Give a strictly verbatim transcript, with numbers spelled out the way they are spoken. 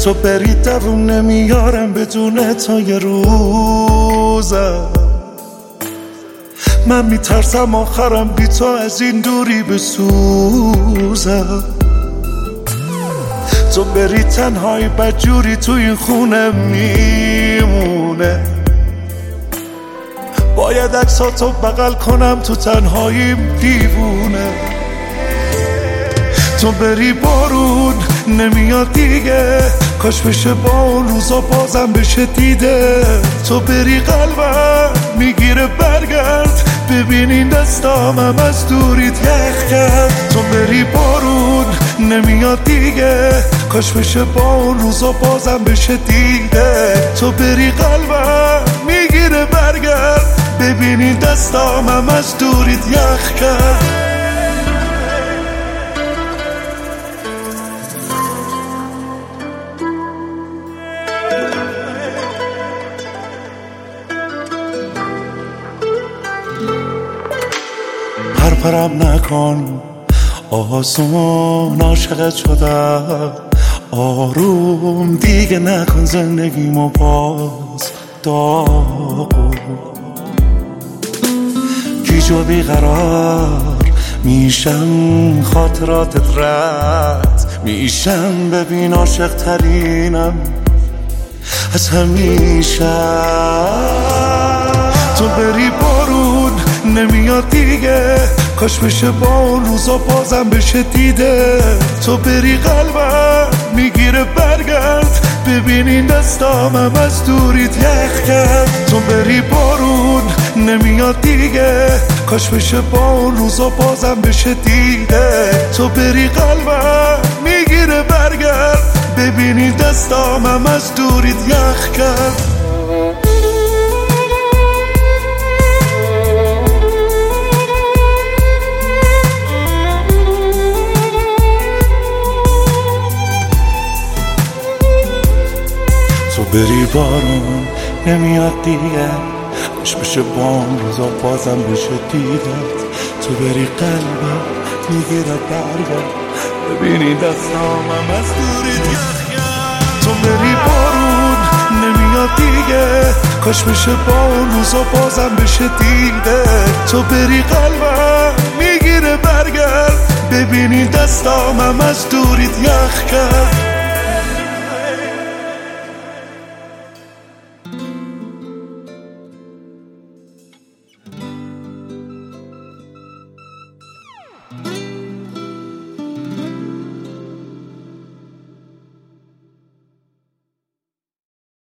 تو بری دووم نمیارم بدون تو یه روزم. من میترسم آخرم بی تو از این دوری بسوزم. تو بری تنهایی بدجوری تو این خونه میمونه. باید عکساتو بغل کنم تو تنهاییم دیوونه. تو بری بارون نمیاد دیگه، کاش بشه با اون روزا بازم بشه دیده. تو بری قلبم میگیره برگرد، ببین این دستامم از دوریت یخ کرد. تو بری بارون نمیاد دیگه، کاش بشه با اون روزا بازم بشه دیده. تو بری قلبم میگیره برگرد، ببین این دستامم از دوریت یخ کرد. پرپرم نکن آسون، عاشقت شدم آروم دیگه نکن زندگیمو باز داغون. گیج و بیقرار میشم خاطراتت رد میشم، ببین عاشق ترینم از همیشه. تو بری بارون نمیاد دیگه، کاش بشه با اون روزا بازم بشه دیده. تو بری قلبم میگیره برگرد، ببین این دستامم از دوریت یخ کرد. تو بری بارون نمیاد دیگه، کاش بشه با اون روزا بازم بشه دیده. تو بری قلبم میگیره برگرد، ببین این دستامم از دوریت یخ کرد. تو بری بارون نمیاد دیگه، کاش بشه با اون روزا بازم بشه دیدت. تو بری قلبم میگیره برگرد، ببینی دستامم از دوری یخ کرد. تو بری بارون نمیاد دیگه، کاش بشه با اون روزا بازم بشه دیده. تو بری قلبم میگیره برگرد، ببینی دستامم از دوریت یخ کرد.